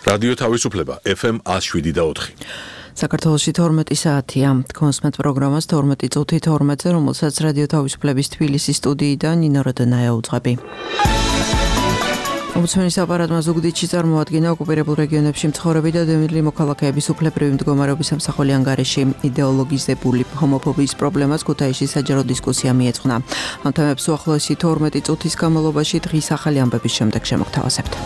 რადიო თავისუფლება FM 107.4. საქართველოში 12 საათია. კონსმეთ პროგრამას 12 წუთი 12-ზე, რომელსაც რადიო თავისუფლების თბილისის სტუდიიდან ნინო როდონაია უძღვები. ომბუდსმენის აპარატმა ზუგდიდში წარმოადგინა ოკუპირებულ რეგიონებში მცხოვრები და დევნილი მოქალაქეების უფლებრივი მდგომარეობის სამსახური ანგარიში. იდეოლოგიზებული ჰომოფობიის პრობლემას ქუთაისში საჯარო დისკუსია მიეძღვნა. ამ თემებს უახლოესი 12 წუთის განმავლობაში დღის ახალი ამბების შემდეგ შემოგთავაზებთ.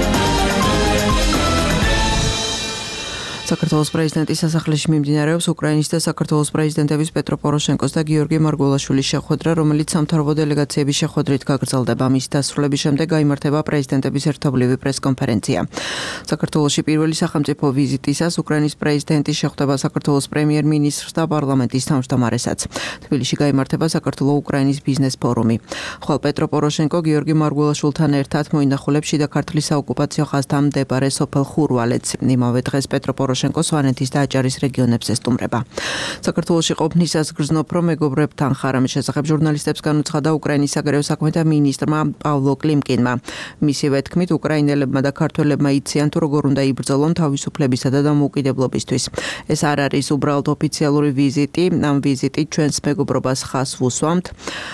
საქართველოს პრეზიდენტის სასახლეში მიმდინარეობს უკრაინის და საქართველოს პრეზიდენტების პეტრო პოროშენკოს და გიორგი მარგველაშვილის შეხვედრა, რომელიც სამთავრობო დელეგაციების შეხვედრით გაგრძელდება. მის დასრულების შემდეგ გაიმართება პრეზიდენტების ერთობლივი პრესკონფერენცია. საქართველოში პირველი სახელმწიფო ვიზიტისას უკრაინის პრეზიდენტი შეხვდება საქართველოს პრემიერ-მინისტრს და პარლამენტის თავმჯდომარესაც. თბილისში გაიმართება საქართველო-უკრაინის ბიზნეს ფორუმი. ხოლო პეტრო პოროშენკო გიორგი მარგველაშვილთან ერთად მოინახულებს შიდა ქართლის საოკუპაციო ხაზთან მდებარე სოფელ ხურვალეთს. იმავე დღეს პეტრო სვანეთის და აჭარის რეგიონებს ესტუმრება. საქართველოში ყოფნისას გრძნობ, რომ მეგობრებთან ხარამის შესახებ ჟურნალისტებს განუცხადა უკრაინის საგარეო საქმეთა მინისტრმა პავლო კლიმკინმა. მისივე თქმით, უკრაინელებმა და ქართველებმა იციან თუ როგორ უნდა იბრძოლონ თავისუფლებისა და დამოუკიდებლობისთვის. ეს არ არის უბრალოდ ოფიციალური ვიზიტი, ამ ვიზიტით ჩვენს მეგობრობას ხაზს ვუსვამთ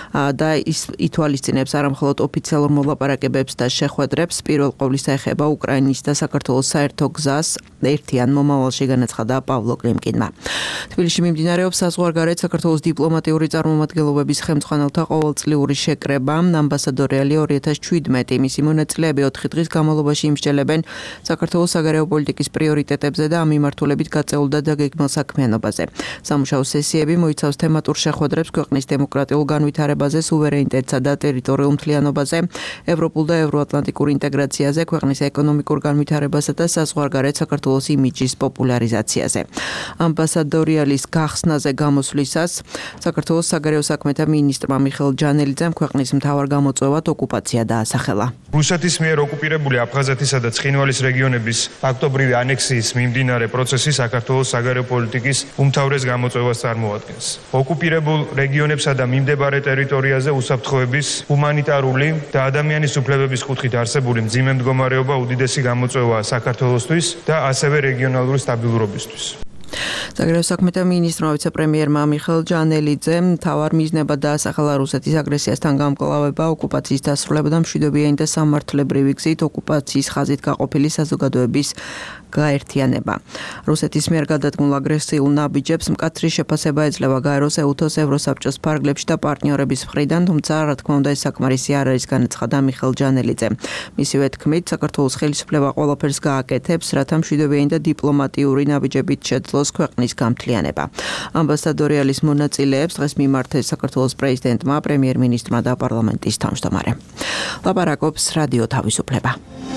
და ის ითვალისწინებს არა მხოლოდ ოფიციალურ მოლაპარაკებებს და შეხვედრებს, პირველ ყოვლისა ეხება უკრაინის და საქართველოს საერთო გზას ერთიან მომავალში, განაცხადა პავლო კლიმკინმა. თბილისში მიმდინარეობს საზღვარგარეთ საქართველოს დიპლომატიური წარმომადგენლობების ხელმძღვანელთა ყოველწლიური შეკრება. ამბასადორელი 2017. მისი მონაწილეები 4 დღის განმავლობაში იმსჯელებენ საქართველოს საგარეო პოლიტიკის პრიორიტეტებზე და ამ მიმართულებით გაწეულ და დაგეგმილ საქმიანობაზე. სამუშაო სესიები მოიცავს თემატურ შეხვედრებს ქვეყნის დემოკრატიულ განვითარებაზე, სუვერენიტეტსა და ტერიტორიულ მთლიანობაზე, ევროპულ და ევროატლანტიკურ ინტეგრაციაზე, ქვეყნის ეკონომიკურ განვითარებასა და საზღვარგარეთ საქართველოს იმიჯის პოპულარიზაციაზე. ამბასადორიალის გახსნაზე გამოსვლისას საქართველოს საგარეო საქმეთა მინისტრმა მიხეილ ჯანელიძემ ქვეყნის მთავარ გამოწვევად ოკუპაცია დაასახელა. რუსეთის მიერ ოკუპირებული აფხაზეთისა და ცხინვალის რეგიონების ფაქტობრივი ანექსიის მიმდინარე პროცესი საქართველოს საგარეო პოლიტიკის უმთავრეს გამოწვევას წარმოადგენს. ოკუპირებულ რეგიონებსა და მიმდებარე ტერიტორიაზე უსაფრთხოების, ჰუმანიტარული და ადამიანის უფლებების კუთხით არსებული მძიმე მდგომარეობა უდიდესი გამოწვევაა საქართველოსთვის და ასევე რეგიონალური სტაბილურობისთვის. საგარეო საქმეთა მინისტრმა ვიცე-პრემიერმა მიხეილ ჯანელიძემ მთავარ მიზნებად დაასახელა რუსეთის აგრესიასთან გამკლავება, ოკუპაციის დასრულება და მშვიდობიანი და სამართლებრივი გზით ოკუპაციის ხაზით გაყოფილი საზოგადოების გაერთიანება. რუსეთის მიერ გადადგმულ აგრესიულ ნაბიჯებს მკაცრი შეფასება ეძლევა გაეროს, ეუთოს, ევროსაბჭოს ფარგლებში და პარტნიორების მხრიდან, თუმცა რა თქმა უნდა ეს საკმარისი არ არის, განაცხადა მიხეილ ჯანელიძემ. მისივე თქმით, საქართველოს ხელისუფლება ყველაფერს გააკეთებს, რათა მშვიდობიანი და დიპლომატიური ნაბიჯებით შეძლოს ქვეყნის გამთლიანება. ამბასადორიალის მონაწილეებს დღეს მიმართეს საქართველოს პრეზიდენტმა, პრემიერ-მინისტრმა და პარლამენტის თავმჯდომარე. ლაპარაკობს რადიო თავისუფლება.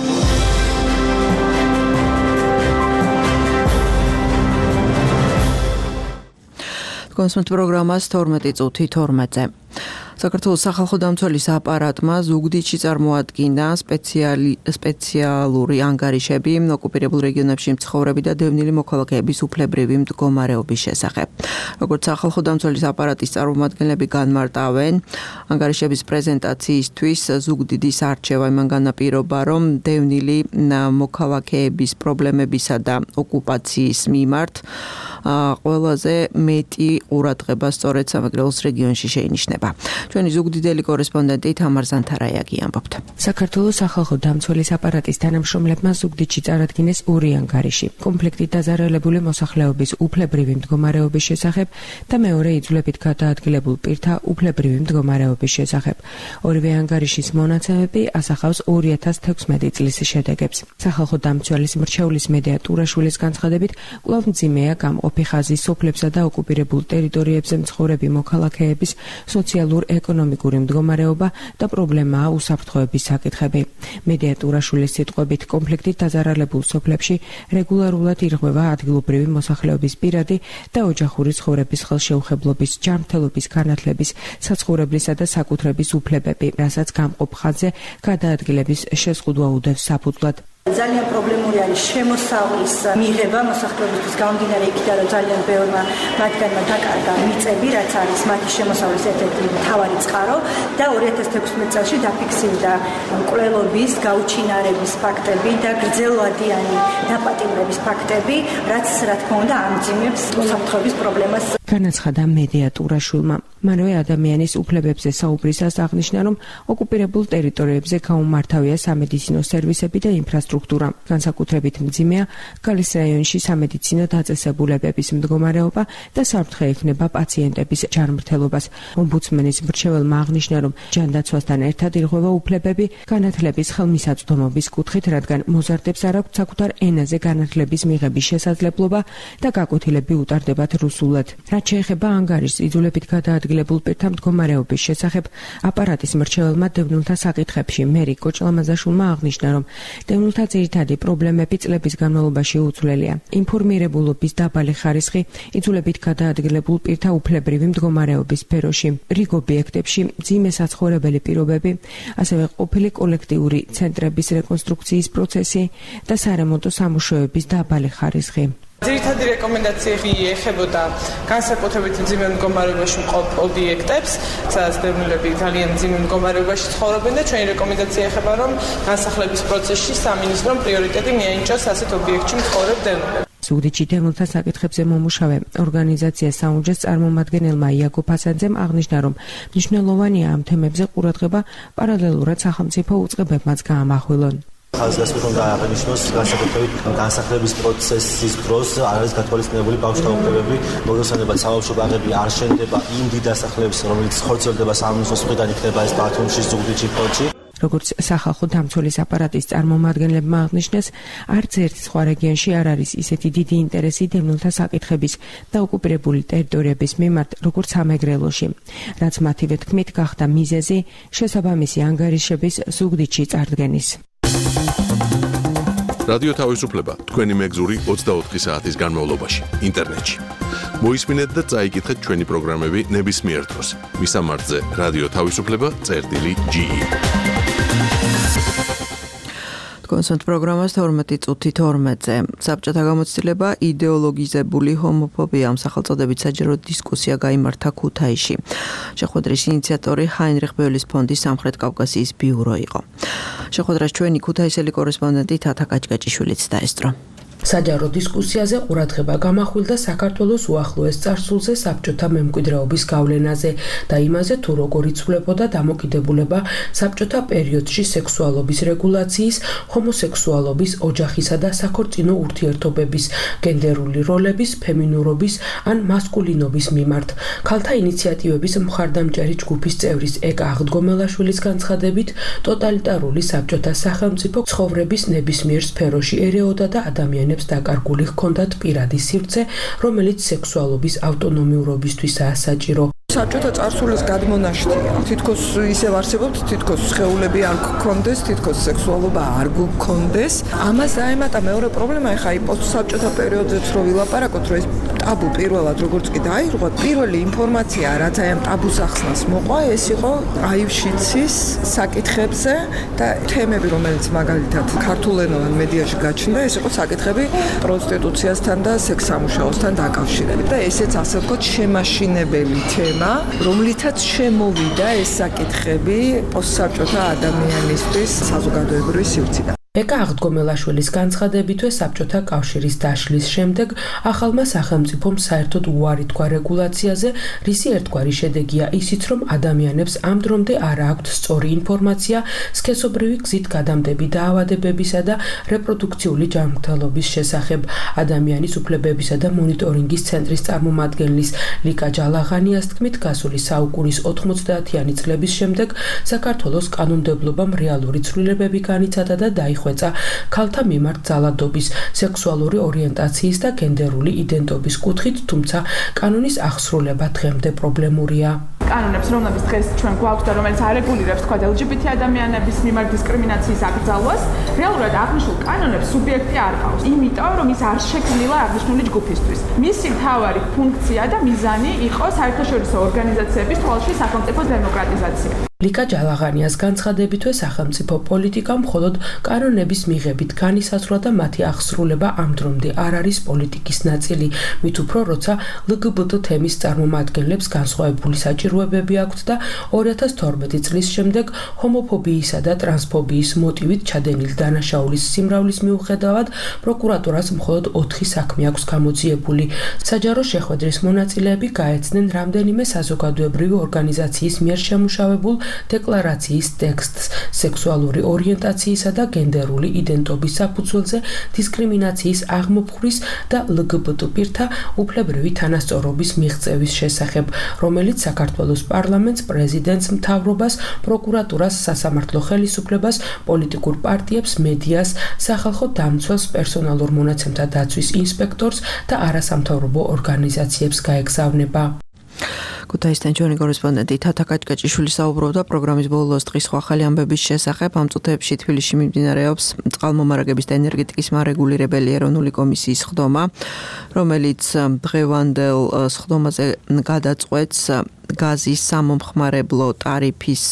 კონსმეთ პროგრამას 12 წუთი 12-ზე. საქართველოს სახალხო დამცველის აპარატმა ზუგდიდში წარმოადგინა სპეციალური ანგარიშები ოკუპირებულ რეგიონებში მცხოვრები და დევნილი მოქალაქეების უფლებრივი მდგომარეობის შესახებ. როგორც სახალხო დამცველის აპარატის წარმომადგენლები განმარტავენ, ანგარიშების პრეზენტაციისთვის ზუგდიდის არჩევა იმან განაპირობა, რომ დევნილი მოქალაქეების პრობლემებისა და ოკუპაციის მიმართ ყველაზე მეტი ყურადღება სწორედ სამეგრელოს რეგიონში შეინიშნება. ჩვენი ზუგდიდელი კორესპონდენტი თამარ ზანთარაიაგი ამბობთ. საქართველოს სახალხო დამცველის აპარატის თანამშრომლებმა ზუგდიდში წარადგინეს ორი ანგარიში. კონფლიქტით დაზარალებული მოსახლეობის უფლებრივი მდგომარეობის შესახებ და მეორე იძულებით გადაადგილებულ პირთა უფლებრივი მდგომარეობის შესახებ. ორივე ანგარიშის მონაცემები ასახავს 2016 წლის შედეგებს. სახალხო დამცველის მრჩევლის მედია ტურაშვილის განცხადებით, კვლავ მძიმეა გამყოფი ხაზი სოფლებსა და ოკუპირებულ ტერიტორიებზე მცხოვრები მოქალაქეების სოციალურ-ეკონომიკური მდგომარეობა და პრობლემაა უსაფრთხოების საკითხები. მედია ტურაშვილის სიტყვებით, კონფლიქტით დაზარალებულ სოფლებში რეგულარულად ირღვევა ადგილობრივი მოსახლეობის პირადი და ოჯახური ცხოვრების ხელშეუხებლობის, ჯანმრთელობის განათლების, საცხოვრებლისა და საკუთრების უფლებები, რასაც გამყოფ ხაზზე გადაადგილების შეზღუდვა უდევს საფუძვლად. ძალიან პრობლემური არის შემოსავლის მიღება მოსახლეობისთვის გამომდინარე იქიდან, რომ ძალიან ბევრმა მათგანმა დაკარგა მიწები, რაც არის მათი შემოსავლის ერთ-ერთი მთავარი წყარო და 2016 წელს დაფიქსირდა მკვლელობის, გაუჩინარების ფაქტები და გრძელვადიანი დაპატიმრების ფაქტები, რაც რა თქმა უნდა ამძიმებს უსაფრთხოების პრობლემას. განაცხადა მედია ტურაშვილმა. მანვე ადამიანის უფლებებზე საუბრისას აღნიშნა, რომ ოკუპირებულ ტერიტორიებზე გაუმართავია სამედიცინო სერვისები და ინფრასტრუქტურა. განსაკუთრებით მძიმეა გალის რაიონში სამედიცინო დაწესებულებების მდგომარეობა და საფრთხე ექნება პაციენტების ჯანმრთელობას. ომბუდსმენის მრჩეველმა აღნიშნა, რომ ჯანდაცვასთან ერთად ირღვევა უფლებები განათლების ხელმისაწვდომობის კუთხით, რადგან მოზარდებს არ აქვთ საკუთარ ენაზე განათლების მიღების შესაძლებლობა და გაკვეთილები უტარდებათ რუსულად. რაც შეეხება ანგარიშს იძულებით გადაადგილებულ პირთა მდგომარეობის შესახებ, აპარატის მრჩეველმა დევნილთა საკითხებში მერი კოჭლამაზაშვილმა აღნიშნა, რომ დევნილთა ძირითადი პრობლემები წლების განმავლობაში უცვლელია. ინფორმირებულობის დაბალი ხარისხი, იძულებით გადაადგილებულ პირთა უფლებრივი მდგომარეობის სფეროში, რიგ ობიექტებში მძიმე საცხოვრებელი პირობები, ასევე ყოფილი კოლექტიური ცენტრების რეკონსტრუქციის პროცესი და სარემონტო სამუშაოების დაბალი ხარისხი. ძირითადი რეკომენდაციები ეხებოდა განსაკუთრებით მძიმე მდგომარეობაში მყოფ ობიექტებს, სადაც დევნილები ძალიან მძიმე მდგომარეობაში ცხოვრობენ და ჩვენი რეკომენდაცია ეხება, რომ განსახლების პროცესში სამინისტრომ პრიორიტეტი მიენიჭოს ასეთ ობიექტში მცხოვრებ დევნილებს. ზუგდიდში დევნილთა საკითხებზე მომუშავე ორგანიზაცია საუნჯეს წარმომადგენელმა იაკობ ფასანძემ აღნიშნა, რომ მნიშვნელოვანია ამ თემებზე ყურადღება პარალელურად სახელმწიფო უწყებებმაც გაამახვილონ. ხალხასწორ უნდა აღნიშნოს განსაკუთრებით განსახლების პროცესის დროს არ არის გათვალისწინებული ბავშვთა უფლებები, მოგესალმება საბავშვო ბაღები არ შენდება იმ დიდ დასახლებებს, რომელიც ხორციელდება სამინისტროს მხრიდან, იქნება ეს ბათუმში, ზუგდიდში, ფოთში. როგორც სახალხო დამცველის აპარატის წარმომადგენლებმა აღნიშნეს, არც ერთ სხვა რეგიონში არ არის ისეთი დიდი ინტერესი დევნილთა საკითხების და ოკუპირებული ტერიტორიების მიმართ, როგორც სამეგრელოში, რაც მათივე თქმით გახდა მიზეზი შესაბამისი ანგარიშების ზუგდიდში წარდგენის. რადიო თავისუფლება თქვენი მეგზური 24 საათის განმავლობაში ინტერნეტში. მოისმინეთ და წაიკითხეთ ჩვენი პროგრამები ნებისმიერ დროს. მისამართზე რადიო თავისუფლება.ge. კონსერტ პროგრამას 12:12-ზე. საბჭოთა გამოცდილება იდეოლოგიზებული ჰომოფობია ამ სახელწოდებით საჯარო დისკუსია გაიმართა ქუთაისში. შეხვედრის ინიციატორი ჰაინრიხ ბევლის ფონდის სამხრეთ კავკასიის ბიურო იყო. შეხვედრას ჩვენი ქუთაისელი კორესპონდენტი თათა კაჭკაჭიშვილიც დაესწრო. საჯარო დისკუსიაზე ყურადღება გამახვილდა საქართველოს უახლოეს წარსულზე საბჭოთა მემკვიდრეობის გავლენაზე და იმაზე, თუ როგორ იცვლებოდა დამოკიდებულება საბჭოთა პერიოდში სექსუალობის რეგულაციის, ჰომოსექსუალობის, ოჯახისა და საქორწინო ურთიერთობების, გენდერული როლების, ფემინურობის ან მასკულინობის მიმართ. ქალთა ინიციატივების მხარდამჭერი ჯგუფის წევრის ეკა აღდგომელაშვილის განცხადებით, ტოტალიტარული საბჭოთა სახელმწიფო ცხოვრების ნებისმიერ სფეროში ერეოდა და ადამიანებს დაკარგული ჰქონდათ პირადი სივრცე, რომელიც სექსუალობის ავტონომიურობისთვისაა საჭირო. საბჭოთა წარსულის გადმონაშთია. თითქოს ისევ არსებობთ, თითქოს სხეულები არ გქონდეს, თითქოს სექსუალობა არ გქონდეს. ამას დაემატა მეორე პრობლემა, ეხა აი პოსტსაბჭოთა პერიოდზეც რო ვილაპარაკოთ, რომ ეს ტაბუ პირველად როგორც კი დაირღვა, პირველი ინფორმაცია, რაც აი ამ ტაბუს ახსნას მოყვა, ეს იყო აივშიცის საკითხებზე და თემები, რომელიც მაგალითად ქართულენოვან მედიაში გაჩნდა, ეს იყო საკითხები პროსტიტუციასთან და სექს-სამუშაოსთან დაკავშირებით. და ესეც ასე ვთქვათ, შემაშინებელი თემა, რომლითაც შემოვიდა ეს საკითხები პოსტსაბჭოთა ადამიანისთვის საზოგადოებრივი სივრციდან. ეკა აღდგომელაშვილის განცხადებითვე საბჭოთა კავშირის დაშლის შემდეგ ახალმა სახელმწიფომ საერთოდ უარი თქვა რეგულაციაზე, რისი ერთგვარი შედეგია ისიც, რომ ადამიანებს ამ დრომდე არ აქვთ სწორი ინფორმაცია სქესობრივი გზით გადამდები დაავადებებისა და რეპროდუქციული ჯანმრთელობის შესახებ. ადამიანის უფლებებისა და მონიტორინგის ცენტრის წარმომადგენლის ლიკა ჯალაღანიას თქმით, გასული საუკუნის 90-იანი წლების შემდეგ საქართველოს კანონმდებლობამ რეალური ცვლილებები განიცადა და ხვეწა ქალთა მიმართ ძალადობის, სექსუალური ორიენტაციის და გენდერული იდენტობის კუთხით, თუმცა კანონის აღსრულება დღემდე პრობლემურია. კანონებს, რომლებიც დღეს ჩვენ გვაქვს და რომელიც არეგულირებს თქვა LGBT ადამიანების მიმართ დისკრიმინაციის აკრძალვას, რეალურად აღნიშნულ კანონებს სუბიექტი არ ყავს. იმიტომ, რომ ის არ შექმნილა აღნიშნული ჯგუფისთვის. მისი მთავარი ფუნქცია და მიზანი იყო საერთაშორისო ორგანიზაციების თვალში სახელმწიფოს დემოკრატიზაცია. ლიკა ჯალაღანიას განცხადებითვე სახელმწიფო პოლიტიკა მხოლოდ კანონების მიღებით განისაზღვრა და მათი აღსრულება ამ დრომდე არ არის პოლიტიკის ნაწილი. მით უფრო როცა LGBT თემის წარმომადგენლებს განსხვავებული საჭიროებები აქვთ და 2012 წლის შემდეგ ჰომოფობიისა და ტრანსფობიის მოტივით ჩადენილი დანაშაულის სიმრავლის მიუხედავად პროკურატურას მხოლოდ 4 საქმე აქვს გამოძიებული. საჯარო შეხვედრის მონაწილეები გაეცნენ რამდენიმე საზოგადოებრივი ორგანიზაციის მიერ შემუშავებულ დეკლარაციის ტექსტს სექსუალური ორიენტაციისა და გენდერული იდენტობის საფუძველზე დისკრიმინაციის აღმოფხვრის და LGBT პირთა უფლებრივი თანასწორობის მიღწევის შესახებ, რომელიც საქართველოს პარლამენტს, პრეზიდენტს, მთავრობას, პროკურატურას, სასამართლო ხელისუფლებას, პოლიტიკურ პარტიებს, მედიას, სახალხო დამცველს, პერსონალურ მონაცემთა დაცვის ინსპექტორს და არასამთავრობო ორგანიზაციებს გაეგზავნება. ქუთაისთან ჩვენი კორესპონდენტი თათა კაჭკაჭიშვილი საუბრობდა პროგრამის ბოლოს დღის ახალი ამბების შესახებ. ამ წუთებში თბილისში მიმდინარეობს წყალმომარაგების და ენერგეტიკის მარეგულირებელი ეროვნული კომისიის სხდომა, რომელიც დღევანდელ სხდომაზე გადაწყვეტს გაზის სამომხმარებლო ტარიფის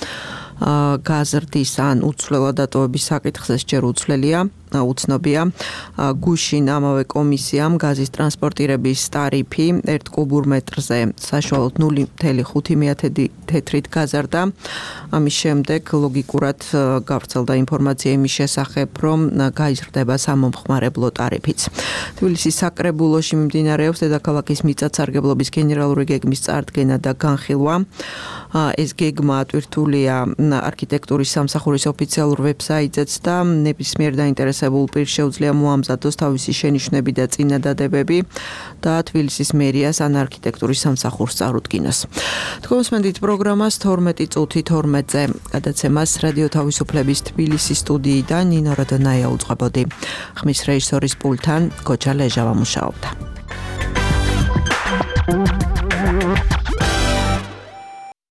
გაზრდის ან უცვლელად დატოვების საკითხზე. ჯერ უცნობია. გუშინ ამავე კომისიამ გაზის ტრანსპორტირების ტარიფი 1 კუბურ მეტრზე საშუალოდ 0.5 თეთრით გაზარდა. ამის შემდეგ ლოგიკურად გავრცელდა ინფორმაცია იმის შესახებ, რომ გაიზრდება სამომხმარებლო ტარიფიც. თბილისის საკრებულოში მიმდინარეობს დედაქალაქის მიწათსარგებლობის გენერალური გეგმის წარდგენა და განხილვა. ეს გეგმა ატვირთულია არქიტექტურის სამსახურის ოფიციალურ ვებსაიტზეც და ნებისმიერ დაინტერესებულ პირს შეუძლია მოამზადოს თავისი შენიშვნები და წინადადებები და თბილისის მერიას ან არქიტექტურის სამსახურს წარუდგინოს. თქვენსმენდით პროგრამას 12 წუთი 12-ზე გადაცემას რადიო თავისუფლების თბილისის სტუდიიდან ნინო როდონაია უძღვებოდი. ხმის რეჟისორის პულტთან გოჯა ლეჟავა მუშაობდა.